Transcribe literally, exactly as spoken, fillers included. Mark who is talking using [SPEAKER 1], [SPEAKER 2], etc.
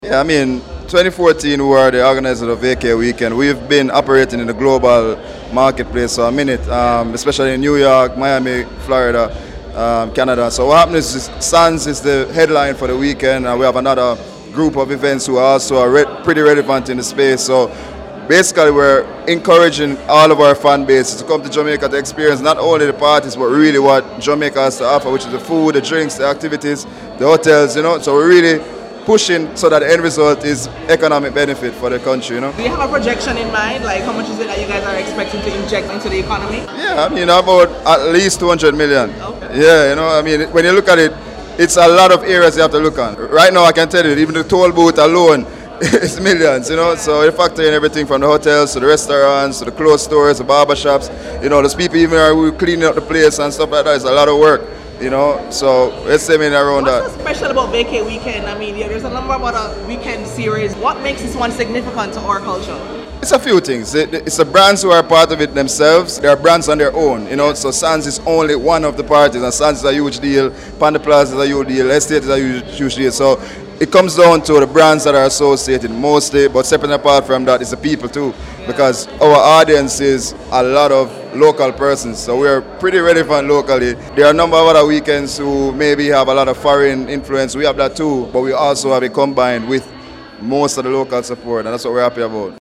[SPEAKER 1] Yeah, I mean, twenty fourteen we were the organizers of V K Weekend. We've been operating in the global marketplace for a minute, um, especially in New York, Miami, Florida, um, Canada. So what happens is Sands is the headline for the weekend, and we have another group of events who are also re pretty relevant in the space. So basically we're encouraging all of our fan bases to come to Jamaica to experience not only the parties, but really what Jamaica has to offer, which is the food, the drinks, the activities, the hotels, you know. So we're really pushing so that the end result is economic benefit for the country, you know.
[SPEAKER 2] Do you have a projection in mind? Like how much is it that you guys are expecting to inject into the economy?
[SPEAKER 1] Yeah, I mean about at least two hundred million.
[SPEAKER 2] Okay.
[SPEAKER 1] Yeah, you know, I mean when you look at it, it's a lot of areas you have to look at. Right now I can tell you, even the toll booth alone it's millions, you know. So you factor in everything from the hotels to the restaurants to the clothes stores, the barber shops, you know, those people even are cleaning up the place and stuff like that. It's a lot of work. You know, so let's say in around that.
[SPEAKER 2] What's so special about V K Weekend? I mean, yeah, there's a number of other weekend series. What makes this one significant to our culture?
[SPEAKER 1] It's a few things. It's the brands who are part of it themselves. They are brands on their own, you know. So Sands is only one of the parties, and Sands is a huge deal. Panda Plaza is a huge deal. Estate is a huge, huge deal. So it comes down to the brands that are associated mostly, but separate apart from that is the people too, because our audience is a lot of local persons, so we're pretty relevant locally. There are a number of other weekends who maybe have a lot of foreign influence. We have that too, but we also have it combined with most of the local support, and that's what we're happy about.